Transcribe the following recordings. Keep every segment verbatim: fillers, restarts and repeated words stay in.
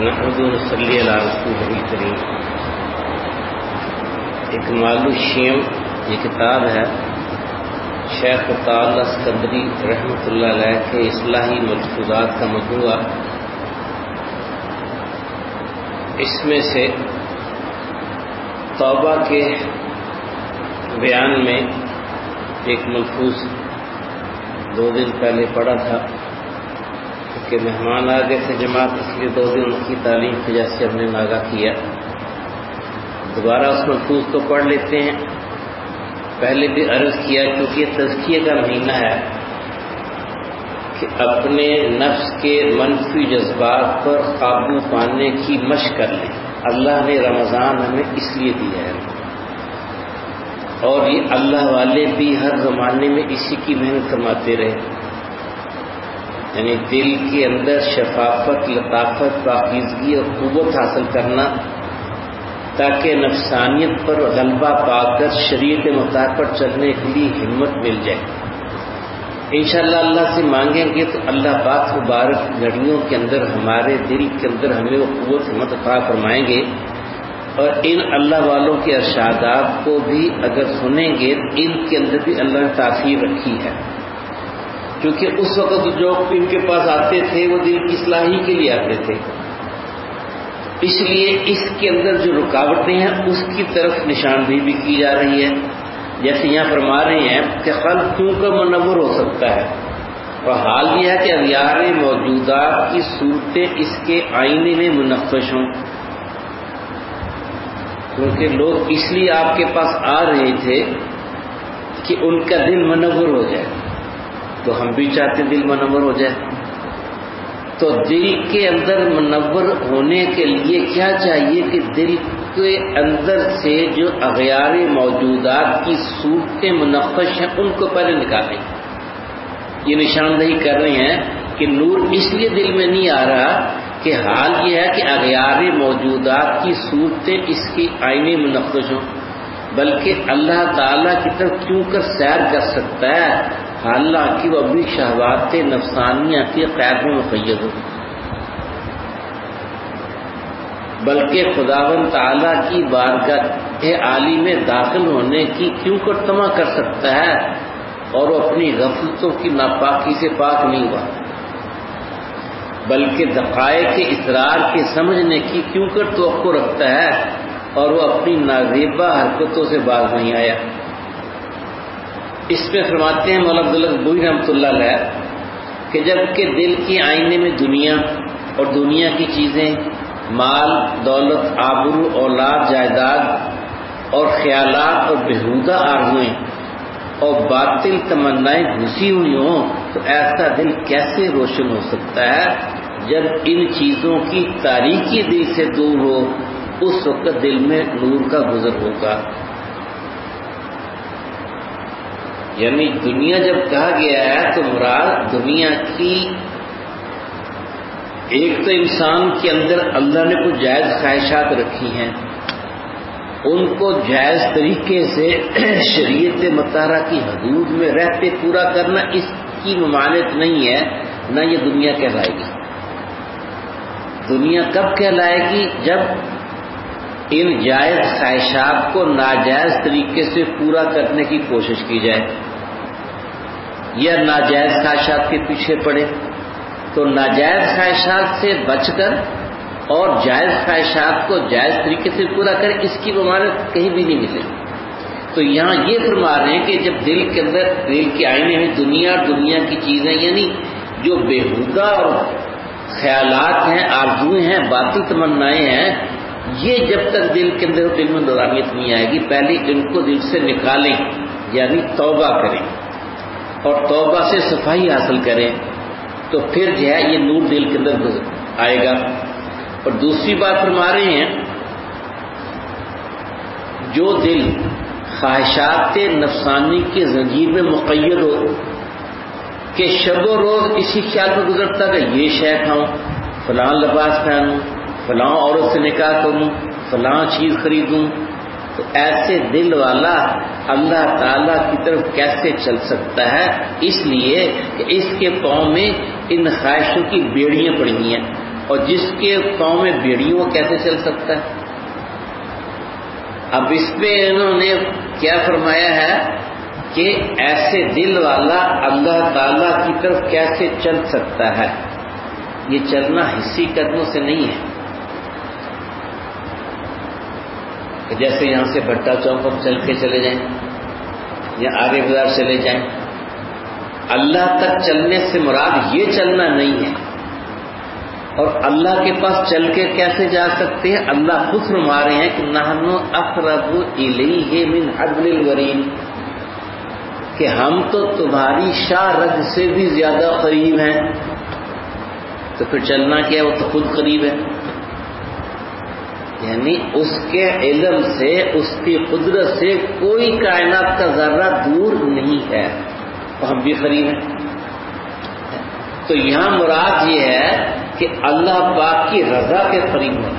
ونحمد ونصلی علی رسولہ الکریم۔ اکمال الشیم یہ کتاب ہے شیخ تعالی اسکندری رحمۃ اللہ علیہ کے اصلاحی ملفوظات کا مجموعہ۔ اس میں سے توبہ کے بیان میں ایک ملفوظ دو دن پہلے پڑھا تھا کہ مہمان آ گئے تھے جماعت، اس لیے دو دن ان کی تعلیم کی وجہ سے ہم نے ناگا کیا۔ دوبارہ اس ملفوظ کو پڑھ لیتے ہیں۔ پہلے بھی عرض کیا کیونکہ یہ تزکیے کا مہینہ ہے کہ اپنے نفس کے منفی جذبات پر قابو پانے کی مشق کر لیں۔ اللہ نے رمضان ہمیں اس لیے دیا ہے، اور یہ اللہ والے بھی ہر زمانے میں اسی کی محنت فرماتے رہے، یعنی دل کے اندر شفافت، لطافت، پاکیزگی اور قوت حاصل کرنا، تاکہ نفسانیت پر غلبہ پا کر شریعت مطابق پر چلنے کے لیے ہمت مل جائے۔ انشاءاللہ اللہ سے مانگیں گے تو اللہ پاک مبارک گھڑیوں کے اندر ہمارے دل کے اندر ہمیں وہ قوت ہمت عطا فرمائیں گے، اور ان اللہ والوں کے ارشادات کو بھی اگر سنیں گے تو ان کے اندر بھی اللہ نے تاثیر رکھی ہے، کیونکہ اس وقت جو ان کے پاس آتے تھے وہ دل کی اصلاحی کے لیے آتے تھے، اس لیے اس کے اندر جو رکاوٹیں ہیں اس کی طرف نشاندہی بھی کی جا رہی ہے۔ جیسے یہاں فرما رہے ہیں کہ قلب کیوں کر منور ہو سکتا ہے، اور حال یہ ہے کہ اغیار موجودات کی صورتیں اس کے آئینے میں منقش ہوں، کیونکہ لوگ اس لیے آپ کے پاس آ رہے تھے کہ ان کا دل منور ہو جائے، تو ہم بھی چاہتے دل منور ہو جائے۔ تو دل کے اندر منور ہونے کے لیے کیا چاہیے کہ دل کے اندر سے جو اغیار موجودات کی صورتیں منقش ہیں ان کو پہلے نکالیں۔ یہ نشاندہی کر رہے ہیں کہ نور اس لیے دل میں نہیں آ رہا کہ حال یہ ہے کہ اغیار موجودات کی صورتیں اس کی آئینے منقش ہوں، بلکہ اللہ تعالیٰ کی طرف کیوں کر سیر کر سکتا ہے، حالانکہ وہ ابھی شہوات نفسانیہ کی قید میں مقید ہو، بلکہ خداوند تعالیٰ کی بارگاہ عالی میں داخل ہونے کی کیوں کر طمع کر سکتا ہے، اور وہ اپنی غفلتوں کی ناپاکی سے پاک نہیں ہوا، بلکہ دقائق کے اقرار کے سمجھنے کی کیوں کر توقع رکھتا ہے، اور وہ اپنی نازیبا حرکتوں سے باز نہیں آیا۔ اس میں فرماتے ہیں مولانا عبداللہ بوئی رحمۃ اللہ علیہ کہ جب کہ دل کی آئینے میں دنیا اور دنیا کی چیزیں، مال، دولت، آبرو، اولاد، جائیداد اور خیالات اور بےہودہ آرزویں اور باطل تمنائیں گھسی ہوئی ہوں، تو ایسا دل کیسے روشن ہو سکتا ہے جب ان چیزوں کی تاریکی دل سے دور ہو، اس وقت دل میں نور کا گزر ہوگا۔ یعنی دنیا جب کہا گیا ہے تو مراد دنیا کی ایک تو انسان کے اندر اللہ نے کچھ جائز خواہشات رکھی ہیں، ان کو جائز طریقے سے شریعت مطہرہ کی حدود میں رہتے پورا کرنا اس کی ممانعت نہیں ہے، نہ یہ دنیا کہلائے گی۔ دنیا کب کہلائے گی؟ جب ان جائز خواہشات کو ناجائز طریقے سے پورا کرنے کی کوشش کی جائے، یا ناجائز خواہشات کے پیچھے پڑے، تو ناجائز خواہشات سے بچ کر اور جائز خواہشات کو جائز طریقے سے پورا کرے، اس کی ممانعت کہیں بھی نہیں ملے۔ تو یہاں یہ فرما رہے ہیں کہ جب دل کے اندر، دل کے آئینے میں دنیا اور دنیا کی چیزیں، یعنی جو بےہودہ اور خیالات ہیں، آرزویں ہیں، باطل تمنائیں ہیں، یہ جب تک دل کے اندر دل میں نورانیت نہیں آئے گی، پہلے ان کو دل سے نکالیں، یعنی توبہ کریں اور توبہ سے صفائی حاصل کریں، تو پھر جو ہے یہ نور دل کے اندر آئے گا۔ اور دوسری بات فرما رہے ہیں، جو دل خواہشات نفسانی کے زنجیر میں مقید ہو کہ شب و روز اسی خیال میں گزرتا کہ یہ شے کھاؤں، فلاں لباس پہنوں، فلاں عورت سے نکاح کروں، فلاں چیز خریدوں، تو ایسے دل والا اللہ تعالیٰ کی طرف کیسے چل سکتا ہے؟ اس لیے کہ اس کے پاؤں میں ان خواہشوں کی بیڑیاں پڑی ہیں، اور جس کے پاؤں میں بیڑی وہ کیسے چل سکتا ہے؟ اب اس پہ انہوں نے کیا فرمایا ہے کہ ایسے دل والا اللہ تعالی کی طرف کیسے چل سکتا ہے؟ یہ چلنا حصی قدموں سے نہیں ہے کہ جیسے یہاں سے بھٹا چوک پر چل کے چلے جائیں یا آرے بازار چلے جائیں. اللہ تک چلنے سے مراد یہ چلنا نہیں ہے. اور اللہ کے پاس چل کے کیسے جا سکتے ہیں؟ اللہ خود فرما رہے ہیں کہ نحن اقرب الیہ من حبل الورید، کہ ہم تو تمہاری شاہ رگ سے بھی زیادہ قریب ہیں. تو پھر چلنا کیا ہے؟ وہ تو خود قریب ہے. یعنی اس کے علم سے، اس کی قدرت سے کوئی کائنات کا ذرہ دور نہیں ہے، تو ہم بھی قریب ہیں. تو یہاں مراد یہ ہے کہ اللہ پاک کی رضا کے قریب ہونا،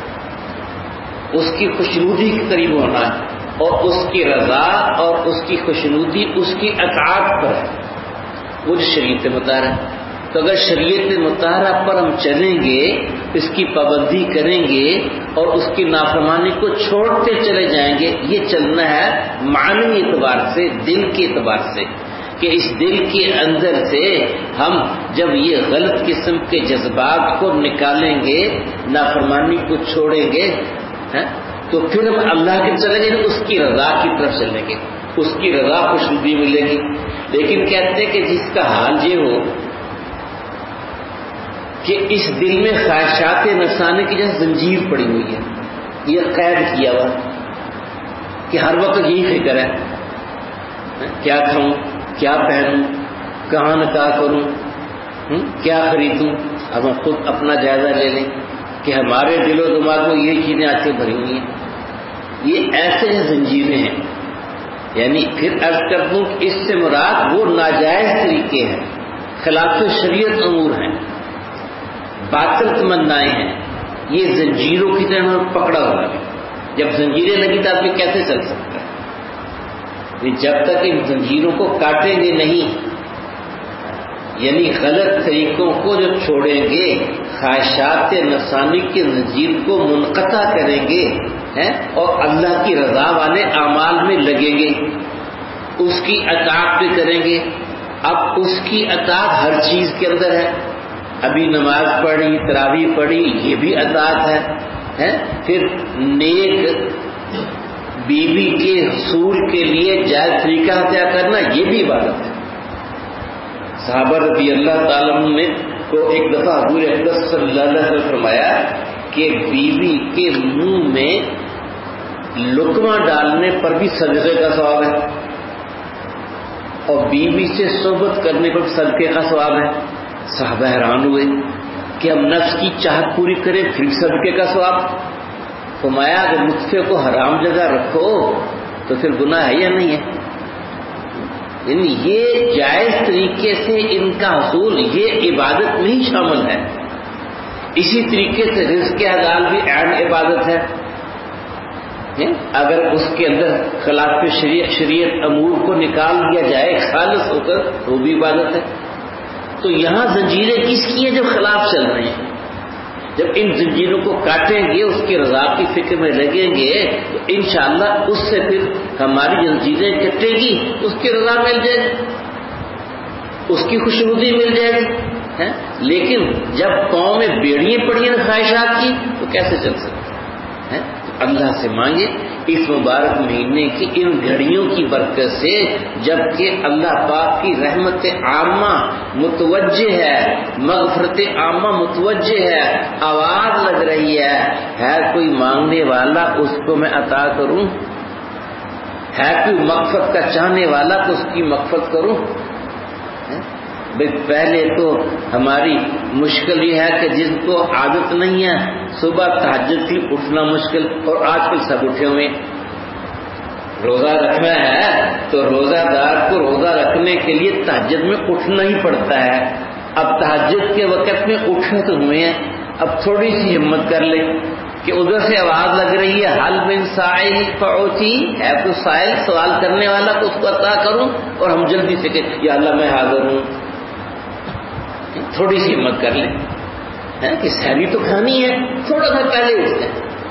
اس کی خوشنودی کے قریب ہونا ہے، اور اس کی رضا اور اس کی خوشنودی اس کی اطاعت پر ہے، وہ جو شریعت مطالعہ ہے. تو اگر شریعت مطالعہ پر ہم چلیں گے، اس کی پابندی کریں گے اور اس کی نافرمانی کو چھوڑتے چلے جائیں گے، یہ چلنا ہے معنوی اعتبار سے، دل کے اعتبار سے، کہ اس دل کے اندر سے ہم جب یہ غلط قسم کے جذبات کو نکالیں گے، نافرمانی کو چھوڑیں گے، تو پھر ہم اللہ کے چلیں گے، اس کی رضا کی طرف چلیں گے، اس کی رضا خوشنودی ملے گی. لیکن کہتے ہیں کہ جس کا حال یہ ہو کہ اس دل میں خواہشات نفسانی کی جیسے زنجیر پڑی ہوئی ہے، یہ قید کیا ہوا کہ ہر وقت یہی فکر ہے، کیا کھاؤں، کیا پہنوں، کہاں نکاح کروں، کیا خریدوں. اب ہم خود اپنا جائزہ لے لیں کہ ہمارے دل و دماغ میں یہ چیزیں آ کے بھری ہوئی ہیں. یہ ایسے زنجیریں ہیں. یعنی پھر عرض کر دوں کہ اس سے مراد وہ ناجائز طریقے ہیں، خلاف شریعت امور ہیں، باطل تمنائیں ہیں. یہ زنجیروں کی طرح پکڑا ہوا ہے. جب زنجیریں لگی تو آدمی کیسے چل سکتا ہے؟ جب تک ان زنجیروں کو کاٹیں گے نہیں، یعنی غلط طریقوں کو جو چھوڑیں گے، خواہشات نفسانی کے زنجیر کو منقطع کریں گے اور اللہ کی رضا والے اعمال میں لگیں گے، اس کی اطاعت بھی کریں گے. اب اس کی اطاعت ہر چیز کے اندر ہے. ابھی نماز پڑھی، تراویح پڑھی، یہ بھی اطاعت ہے. پھر نیک بیوی کے حصول کے لیے جائز طریقہ اختیار کرنا، یہ بھی عبادت ہے. صحابہ رضی اللہ تعالیٰ عنہ نے کو ایک دفعہ حضور اقدس صلی اللہ علیہ وسلم فرمایا کہ بیوی کے منہ میں لقمہ ڈالنے پر بھی صدقے کا ثواب ہے، اور بیوی سے صحبت کرنے پر صدقے کا ثواب ہے. صحابہ حیران ہوئے کہ ہم نفس کی چاہت پوری کریں پھر صدقے کا ثواب. فرمایا اگر نطفے کو حرام جگہ رکھو تو پھر گناہ ہے یا نہیں ہے؟ یعنی یہ جائز طریقے سے ان کا حصول یہ عبادت میں ہی شامل ہے. اسی طریقے سے رزق حلال بھی عین عبادت ہے. اگر اس کے اندر خلاف شریعت شریعت امور کو نکال دیا جائے خالص ہو کر، وہ بھی عبادت ہے. تو یہاں زنجیریں کس کی ہیں؟ جب خلاف چل رہے ہیں. جب ان زنجیروں کو کاٹیں گے، اس کی رضا کی فکر میں لگیں گے، تو انشاءاللہ اس سے پھر ہماری زنجیریں کٹے گی، اس کی رضا مل جائے گی، اس کی خوشنودی مل جائے گی. لیکن جب پاؤں میں بیڑیاں پڑی ہیں خواہشات کی، تو کیسے چل سکتے ہیں؟ اللہ سے مانگے اس مبارک مہینے کی ان گھڑیوں کی برکت سے، جبکہ اللہ پاک کی رحمت عامہ متوجہ ہے، مغفرت عامہ متوجہ ہے، آواز لگ رہی ہے ہے کوئی مانگنے والا اس کو میں عطا کروں، ہے کوئی مغفرت کا چاہنے والا تو اس کی مغفرت کروں. پہلے تو ہماری مشکل یہ ہے کہ جن کو عادت نہیں ہے صبح تہجد کے لیے اٹھنا مشکل، اور آج کل سب اٹھے ہوئے. روزہ رکھنا ہے تو روزہ دار کو روزہ رکھنے کے لیے تہجد میں اٹھنا ہی پڑتا ہے. اب تہجد کے وقت میں اٹھے تو ہوئے ہیں، اب تھوڑی سی ہمت کر لیں کہ ادھر سے آواز لگ رہی ہے حل من سائل فاعطی، ہے تو سائل سوال کرنے والا کو اس کو عطا کروں، اور ہم جلدی سے کہ یا اللہ میں حاضر ہوں. تھوڑی سی ہمت کر لیں. ہے کہ سحری تو کھانی ہے، تھوڑا سا پہلے اٹھتے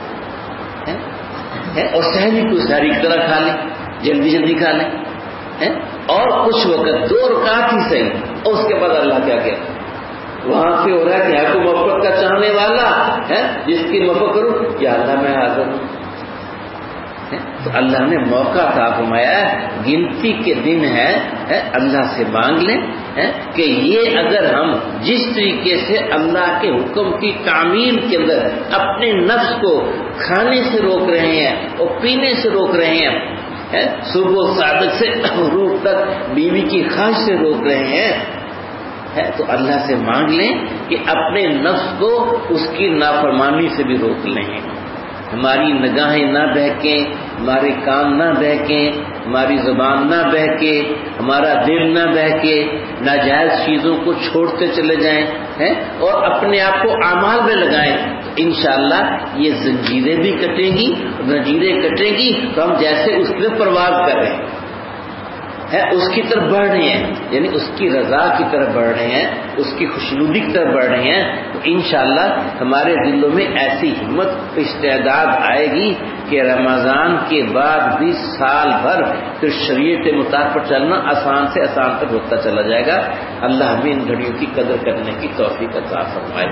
ہیں اور سحری کو سحری کی طرح کھا لیں، جلدی جلدی کھا لیں، اور کچھ وقت دو رکعت ہی صحیح، اور اس کے بعد اللہ کیا کہتا ہے، وہاں سے ہو رہا ہے کہ آپ کو محبت کا چاہنے والا ہے جس کی محبت کروں، یا اللہ میں حاضر ہوں. تو اللہ نے موقع عطا فرمایا ہے، گنتی کے دن ہے، اللہ سے مانگ لیں کہ یہ اگر ہم جس طریقے سے اللہ کے حکم کی تعمیل کے اندر اپنے نفس کو کھانے سے روک رہے ہیں اور پینے سے روک رہے ہیں، صبح صادق سے غروب تک بیوی کی خواہش سے روک رہے ہیں، تو اللہ سے مانگ لیں کہ اپنے نفس کو اس کی نافرمانی سے بھی روک لیں. ہماری نگاہیں نہ بہکیں، ہمارے کان نہ بہکیں، ہماری زبان نہ بہکے، ہمارا دل نہ بہکے، ناجائز چیزوں کو چھوڑتے چلے جائیں اور اپنے آپ کو اعمال میں لگائیں. انشاءاللہ یہ زنجیریں بھی کٹیں گی، زنجیریں کٹیں گی تو ہم جیسے اس میں پرواز کر رہے ہیں، اس کی طرف بڑھ رہے ہیں، یعنی اس کی رضا کی طرف بڑھ رہے ہیں، اس کی خوشنودی کی طرف بڑھ رہے ہیں، تو انشاءاللہ ہمارے دلوں میں ایسی ہمت استعداد آئے گی کہ رمضان کے بعد بھی سال بھر پھر شریعت مطابق پر چلنا آسان سے آسان تک ہوتا چلا جائے گا. اللہ ہمیں ان گھڑیوں کی قدر کرنے کی توفیق عطا فرمائے.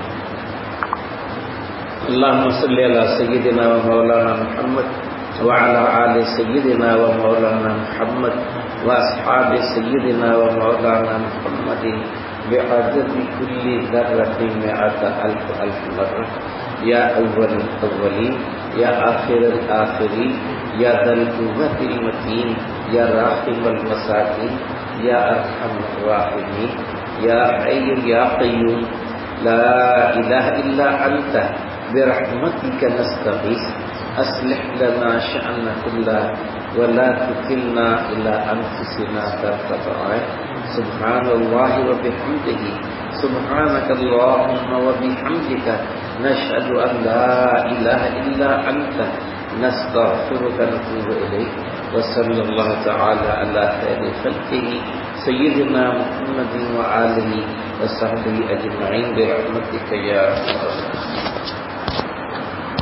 اللہم صلی علی سیدنا و مولانا محمد وعلى آل سيدنا ومولانا محمد وأصحاب سيدنا ومولانا محمد بعدد كل ذرة مئة ألف ألف مرة. يا أول الأولين، يا آخر الآخرين، يا ذا القوة المتين، يا راحم المساكين، يا أرحم الراحمين، يا حي يا قيوم، لا إله إلا أنت برحمتك نستغيث. أصلح لنا شأننا كله ولا تكلنا إلى أنفسنا طرفة عين. سبحان الله وبحمده، سبحانك اللهم وبحمدك، نشهد أن لا إله إلا أنت، نستغفرك ونتوب إليك. وصلى الله تعالى على خير خلقه سيدنا محمد وآله وصحبه أجمعين برحمتك يا رب.